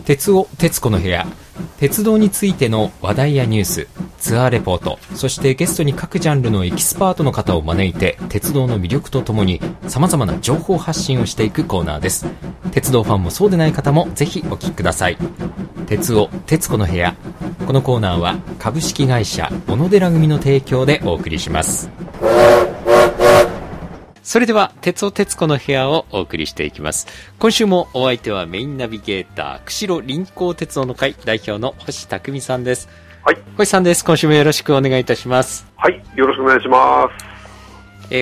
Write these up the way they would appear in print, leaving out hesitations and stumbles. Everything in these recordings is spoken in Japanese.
鉄尾鉄子の部屋、鉄道についての話題やニュース、ツアーレポート、そしてゲストに各ジャンルのエキスパートの方を招いて鉄道の魅力とともに様々な情報発信をしていくコーナーです。鉄道ファンもそうでない方もぜひお聞きください。鉄尾鉄子の部屋、このコーナーは株式会社小野寺組の提供でお送りします。それでは鉄尾鉄子の部屋をお送りしていきます。今週もお相手はメインナビゲーター釧路臨港鉄道の会代表の星匠さんです。はい、星さんです。今週もよろしくお願いいたします。 はい、よろしくお願いします。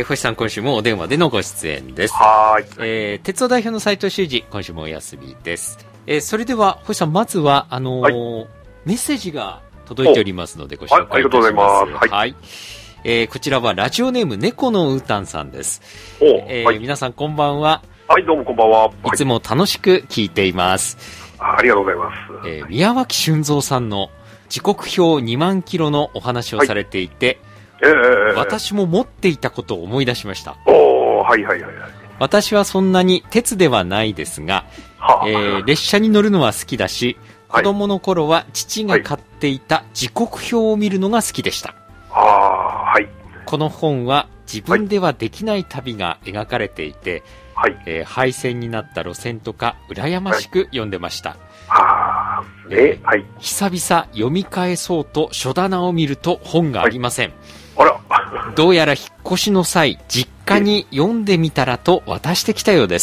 星さん、今週もお電話でのご出演です。 はい、 鉄道代表の斉藤修二、今週もお休みです。それでは星さん、まずはメッセージが届いておりますのでご紹介いたします。 ありがとうございます。 はい、こちらはラジオネーム猫のうーたんさんです。皆さんこんばんは。 はい、どうもこんばんは。 いつも楽しく聞いています。 ありがとうございます。 宮脇俊三さんの時刻表2万キロのお話をされていて、私も持っていたことを思い出しました。私はそんなに鉄ではないですが、列車に乗るのは好きだし、子供の頃は父が買っていた時刻表を見るのが好きでした。この本は自分ではできない旅が描かれていて、廃線になった路線とか羨ましく読んでました。久々読み返そうと書棚を見ると本がありません。どうやら引っ越しの際実家に読んでみたらと渡してきたようです。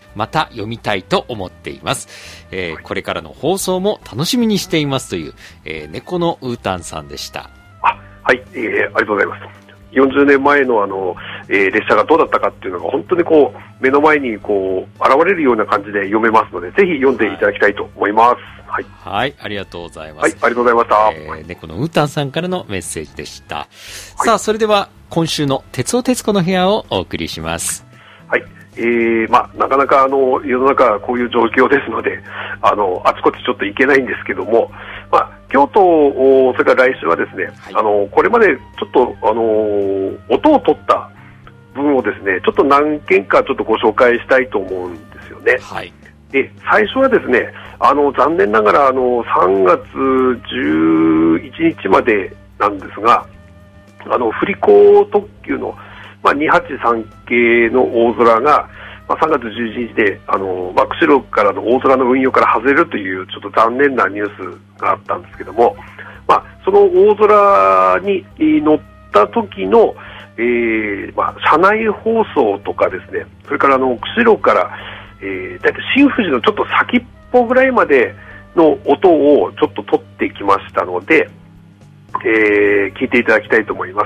また読みたいと思っています。これからの放送も楽しみにしていますという、猫のうーたんさんでした。 ありがとうございます。40年前の列車がどうだったかっていうのが本当にこう目の前にこう現れるような感じで読めますので、ぜひ読んでいただきたいと思います。 はい、ありがとうございます。 ありがとうございました。 猫のうーたんさんからのメッセージでした。さあ、それでは今週の鉄尾鉄子の部屋をお送りします。 なかなか世の中こういう状況ですので、あちこちちょっと行けないんですけども、京都、それから来週はですね、これまでちょっと音を取った分をですね、ちょっと何件かちょっとご紹介したいと思うんですよね。で、最初はですね、残念ながら3月11日までなんですが、振り子特急の283系の大空が、3月11日で釧路からの大空の運用から外れるというちょっと残念なニュースがあったんですけども、その大空に乗った時の、車内放送とかですね、それから釧路から、だいたい新富士のちょっと先っぽぐらいまでの音をちょっと取ってきましたので、聞いていただきたいと思います。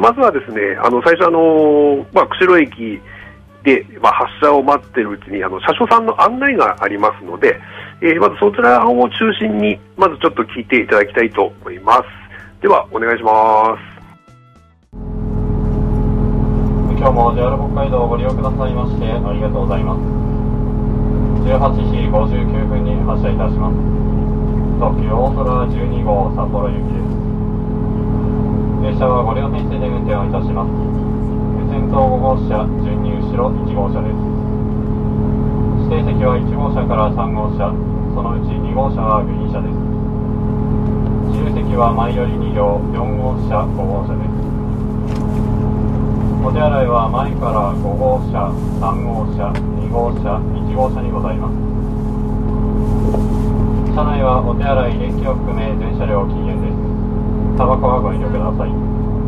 まずはですね、最初釧路駅で、発車を待っているうちに車掌さんの案内がありますので、まずそちらを中心にまずちょっと聞いていただきたいと思います。ではお願いします。 今日も JR 北海道をご利用くださいましてありがとうございます。18時59分に発車いたします。特急大空12号札幌行きです。列車は5両編成で運転をいたします。先頭5号車、順に後ろ1号車です。指定席は1号車から3号車、そのうち2号車はグリーン車です。自由席は前より2両、4号車、5号車です。お手洗いは前から5号車、3号車、2号車、1号車にございます。車内はお手洗い、電気を含め全車両禁煙です。タバコはご遠慮ください。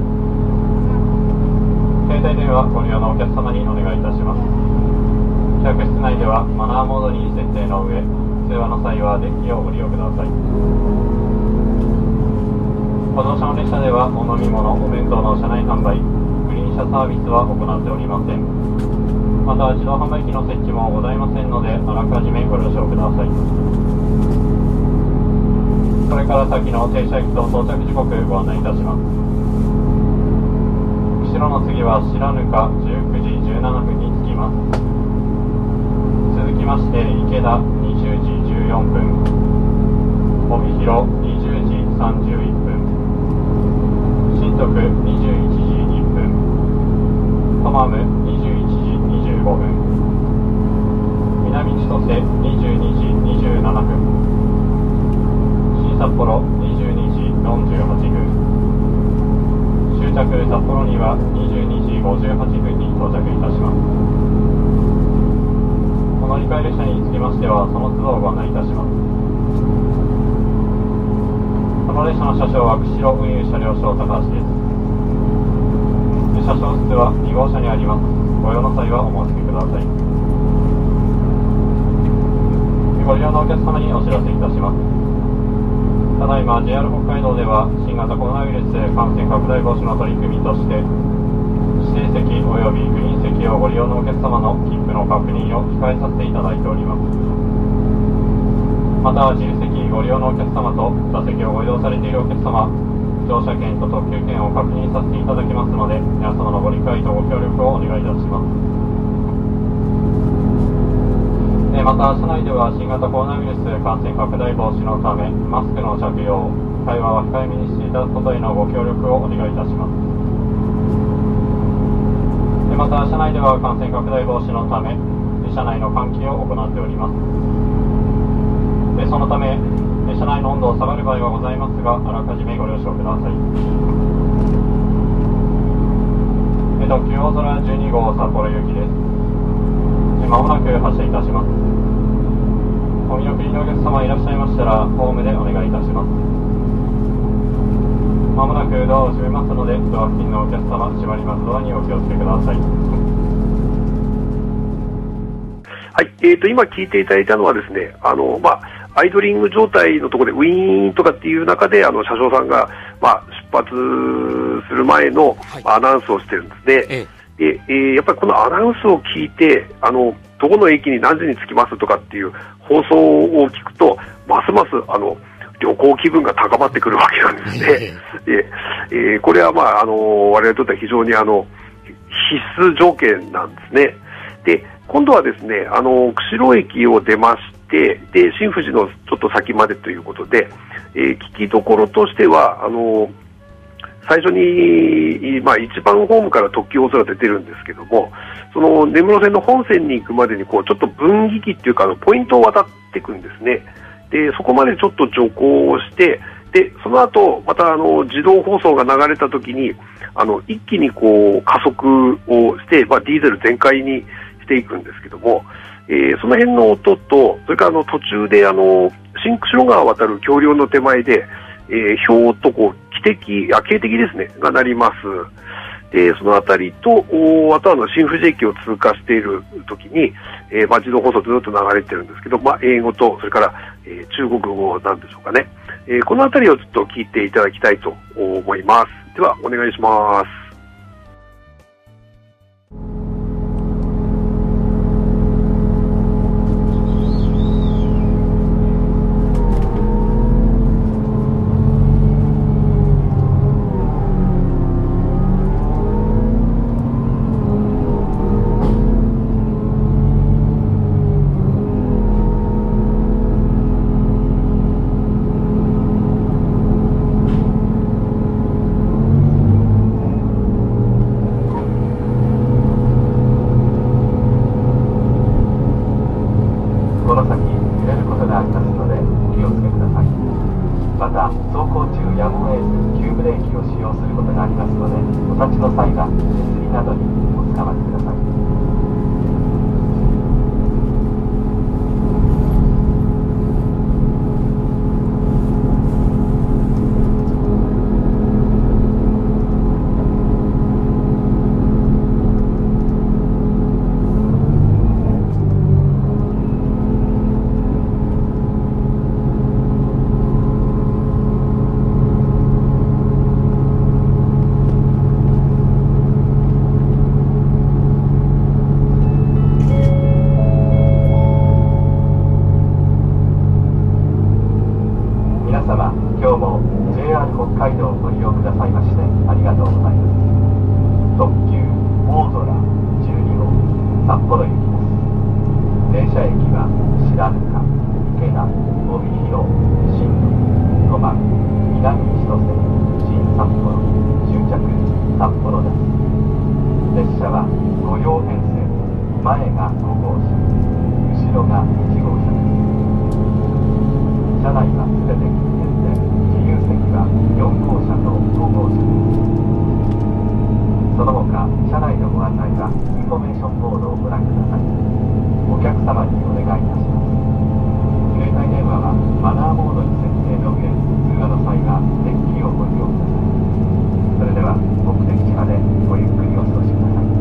携帯電話ご利用のお客様にお願いいたします。客室内ではマナーモードに設定の上、通話の際は電気をご利用ください。補助車の列車ではお飲み物、お弁当の車内販売、グリーン車サービスは行っておりません。また自動販売機の設置もございませんので、あらかじめご了承ください。これから先の停車駅と到着時刻ご案内いたします。釧路の次は白糠19時17分に着きます。続きまして池田20時14分、帯広20時31分、新徳21時1分、トマム21時25分、南千歳22時27分、 札幌22時48分。終着札幌には22時58分に到着いたします。お乗り換え列車につきましてはその都度ご案内いたします。この列車の車掌は釧路運輸車両所高橋です。車掌室は2号車にあります。ご用の際はお申し付けください。ご利用のお客様にお知らせいたします。ただいま JR 北海道では新型コロナウイルス感染拡大防止の取り組みとして指定席およびグリーン席をご利用のお客様の切符の確認を控えさせていただいております。また自由席ご利用のお客様と座席をご移動されているお客様、乗車券と特急券を確認させていただきますので、皆様のご理解とご協力をお願いいたします。また車内では新型コロナウイルス感染拡大防止のためマスクの着用、会話は控えめにしていただくことへのご協力をお願いいたします。また車内では感染拡大防止のため車内の換気を行っております。そのため車内の温度を下がる場合はございますが、あらかじめご了承ください。特急大空12号札幌行きです。まもなく発車いたします。お見送りのお客様いらっしゃいましたらホームでお願いいたします。まもなくドアを閉めますので、ドア付近のお客様、閉まりますドアにお気をつけください。 はい、今聞いていただいたのはですね、アイドリング状態のところでウィーンとかっていう中で車掌さんが、出発する前のアナウンスをしてるんですね。でやっぱりこのアナウンスを聞いてどこの駅に何時に着きますとかっていう放送を聞くとますます旅行気分が高まってくるわけなんですね。でこれは我々にとっては非常に必須条件なんですね。で今度はですね釧路駅を出ましてで新富士のちょっと先までということで、聞きどころとしては最初に、1番ホームから特急大空出てるんですけども、その根室線の本線に行くまでにちょっと分岐器っていうかポイントを渡っていくんですね。でそこまでちょっと徐行をしてでその後また自動放送が流れた時に一気に加速をして、ディーゼル全開にしていくんですけども、その辺の音とそれから途中で新釧路川を渡る橋梁の手前で、ひょーっと警笛ですねが鳴ります。でそのあたりとあとは新富士駅を通過している時に、自動放送ずっと流れてるんですけど、英語とそれから、中国語なんでしょうかね、このあたりをちょっと聞いていただきたいと思います。ではお願いします。 車内はすべて禁煙で様にお願いいたします。携帯電話はマナーモードに設定の上、通話の際は電気をご利用ください。それでは目的地までごゆっくりお過ごしください。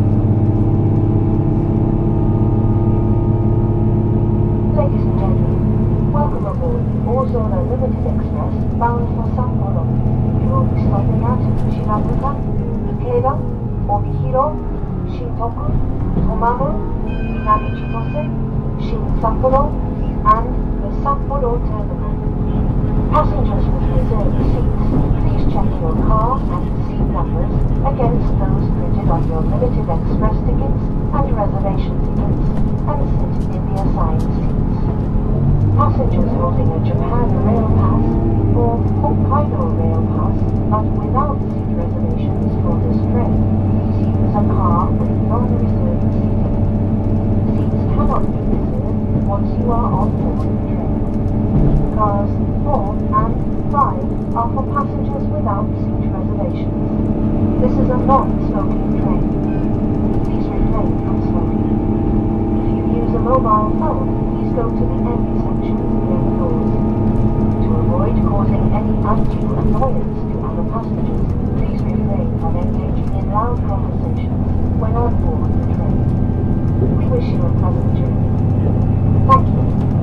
Ladies and gentlemen, welcome aboard Ozora Limited Express bound for Sapporo. You will be stopping at Shirabuka, Ikeda, Obihiro, Shintoku, Tomamu, Minami Chitose, Shin Sapporo, and the Sapporo Terminal. Passengers with reserved seats, please check your car and seat numbers against those printed on your Limited Express tickets and reservation tickets, and sit in the assigned seats. Passengers holding a Japan Rail Pass or Hokkaido Rail Pass but without seat reservations for this train, please use a car with non-reserved seating. Seats cannot be reserved once you are on board the train. Cars 4 and 5 are for passengers without seat reservations. This is a non-smoking train. Please refrain from smoking. If you use a mobile phone, please go to the end sections near the doors. To avoid causing any undue annoyance to other passengers, please refrain from engaging in loud conversations when on board the train. We wish you a pleasant journey. Thank you.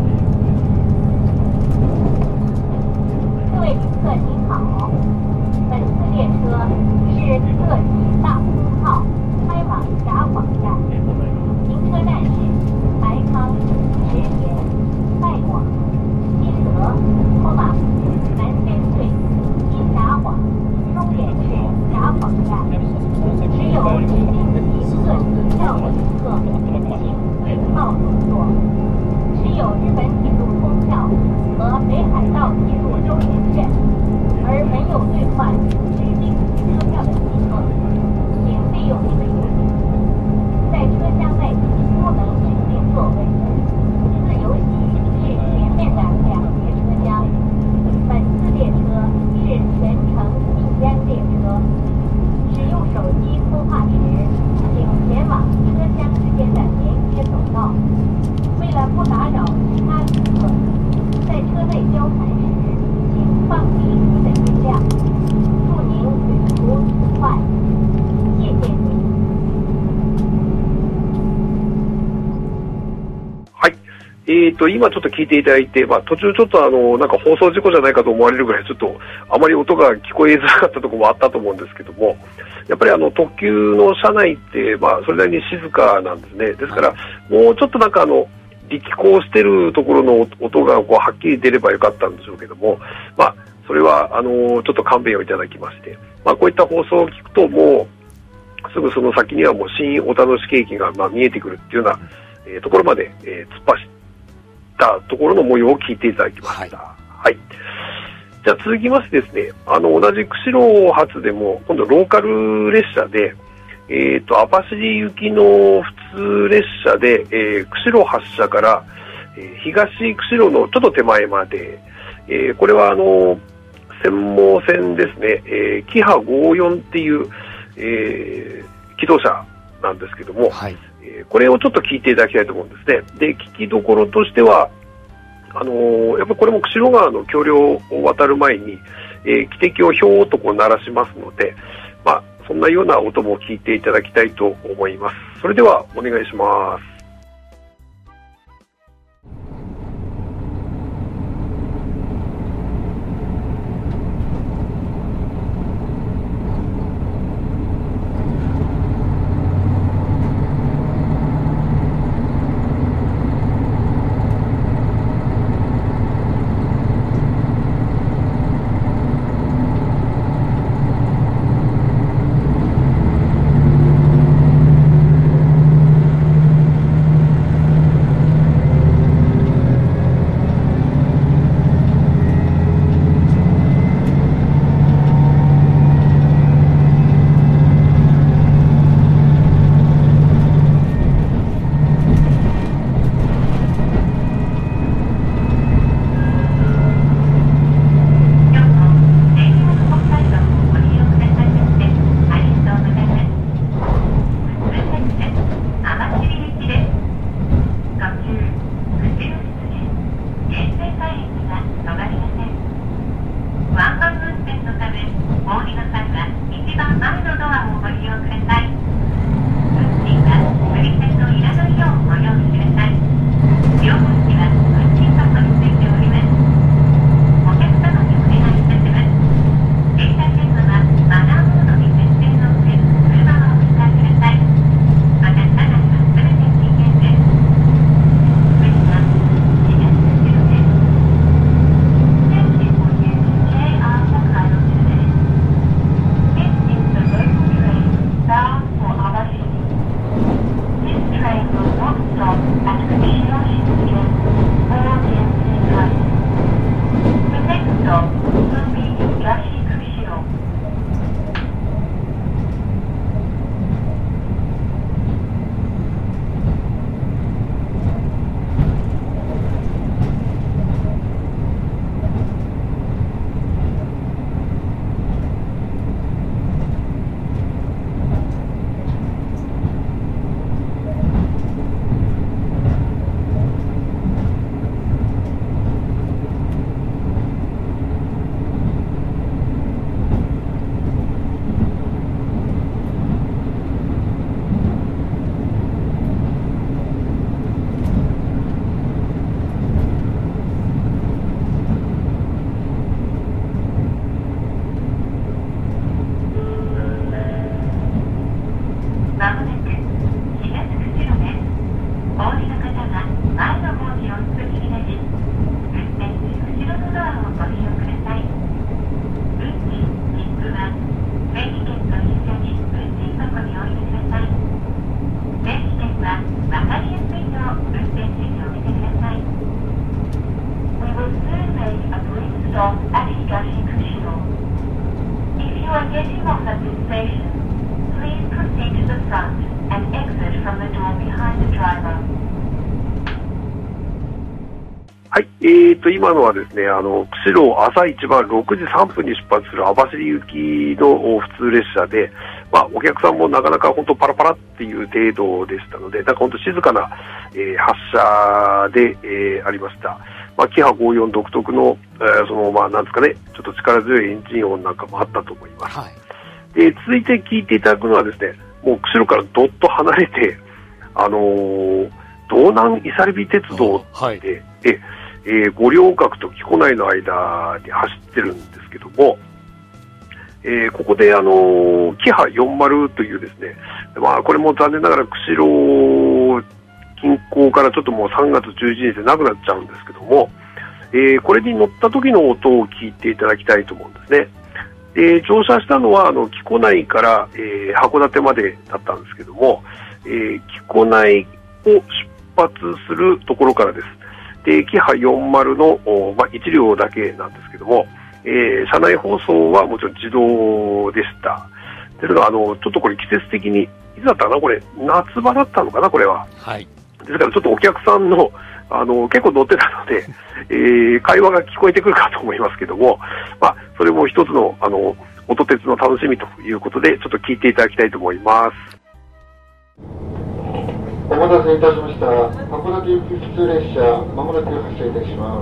各位旅客您好，本次列车是特急大空号开往札幌站，停车站是白康、石田、拜广、新德、托马姆、南千岁、新札幌、终点是札幌站。持有指定席特急票的旅客，请4号入座。持有日本铁路通票和北海道铁路周年券，而没有兑换指定席车票的旅客，请利用你的优惠。在车厢内不能指定座位，自由席是前面的2节车厢。本次列车是全程禁烟列车，使用手机通话时，请前往车厢之间的连接走道。为了不打扰其他旅客，在车内交谈时，请放低你的音量。祝您旅途愉快，谢谢您。 はい。今ちょっと聞いていただいて、途中ちょっとなんか放送事故じゃないかと思われるぐらいちょっとあまり音が聞こえづらかったところもあったと思うんですけども、やっぱり特急の車内って、それなりに静かなんですね。ですから、もうちょっとなんか力行してるところの音がこうはっきり出ればよかったんでしょうけども、それはちょっと勘弁をいただきまして、こういった放送を聞くともうすぐその先にはもう新小田市駅が見えてくるっていうような、ところまで、突っ走ったところの模様を聞いていただきました。はい。じゃあ続きましてですね、同じ釧路発でも今度ローカル列車で、網走行きの普通列車で、釧路発車から、東釧路のちょっと手前まで、これは専門線ですね、キハ54っていう、気動車なんですけども、はい、これをちょっと聞いていただきたいと思うんですね。で、聞きどころとしては、やっぱりこれも釧路川の橋梁を渡る前に、汽笛をひょーっとこう鳴らしますので、そんなような音も聞いていただきたいと思います。それではお願いします。 はい、今のはですね、釧路朝一番6時3分に出発する網走行きの普通列車で、お客さんもなかなか本当パラパラっていう程度でしたので、なんか本当静かな、発車で、ありました。キハ54独特の、なんですかね、ちょっと力強いエンジン音なんかもあったと思います。はい、で、続いて聞いていただくのはですね、もう釧路からどっと離れて、道南伊佐美鉄道で、五稜郭と木古内の間に走ってるんですけども、ここでキハ40というですね、これも残念ながら釧路近郊からちょっともう3月11日でなくなっちゃうんですけども、これに乗った時の音を聞いていただきたいと思うんですね。乗車したのは木古内から、函館までだったんですけども、木古内を出発するところからです。で、キハ40の、1両だけなんですけども、車内放送はもちろん自動でした。ですが、ちょっとこれ季節的に、いつだったかな、これ、夏場だったのかな、これは。はい。ですから、ちょっとお客さんの、結構乗ってたので、会話が聞こえてくるかと思いますけども、それも一つの、音鉄の楽しみということで、ちょっと聞いていただきたいと思います。 お待たせいたしました。函館行き普通列車、まもなく発車いたします。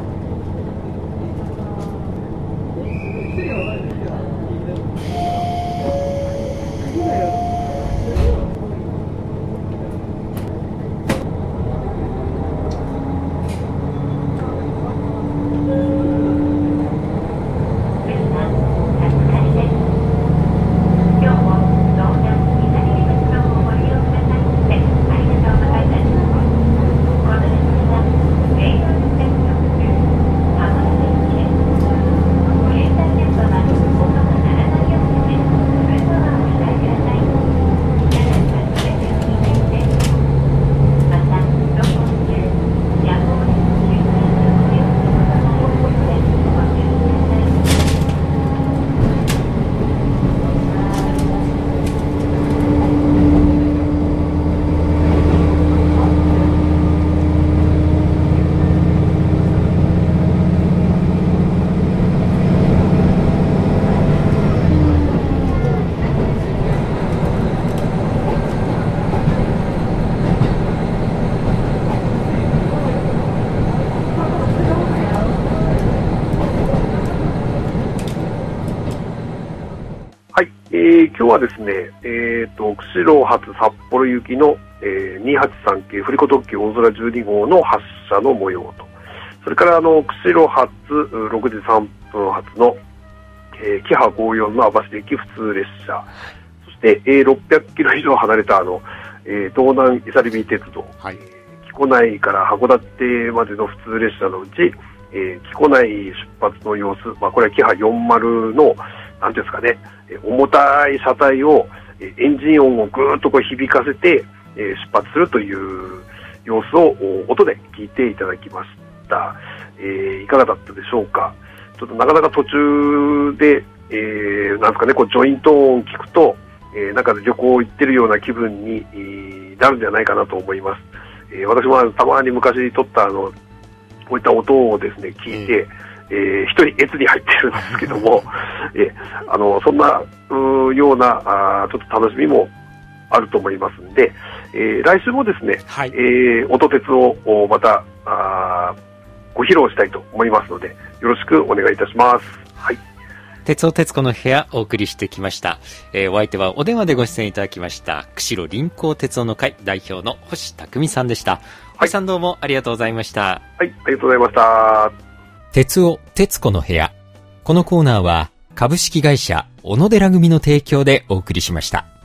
今日はですね、釧路発札幌行きの、283系振り子特急大空12号の発車の模様と、それから釧路発6時3分発の、キハ54の網走行き普通列車、そして、600キロ以上離れた道南伊佐美鉄道、はい、木古内から函館までの普通列車のうち、木古内出発の様子、これはキハ40のなんていうんですかね、重たい車体をエンジン音をぐーっとこう響かせて出発するという様子を音で聞いていただきました。いかがだったでしょうか。ちょっとなかなか途中で、なんですかね、こうジョイント音を聞くと、なんか旅行行ってるような気分になるんじゃないかなと思います。私もたまに昔撮ったこういった音をですね聞いて、一人越に入ってるんですけども、そんなようなちょっと楽しみもあると思いますんで、来週もですね、はい、音鉄をまたご披露したいと思いますので、よろしくお願いいたします。はい。 鉄尾鉄子の部屋お送りしてきました。お相手はお電話でご出演いただきました釧路臨港鉄道の会代表の星匠さんでした。星さんどうもありがとうございました。 はい、ありがとうございました。 鉄尾鉄子の部屋。このコーナーは株式会社小野寺組の提供でお送りしました。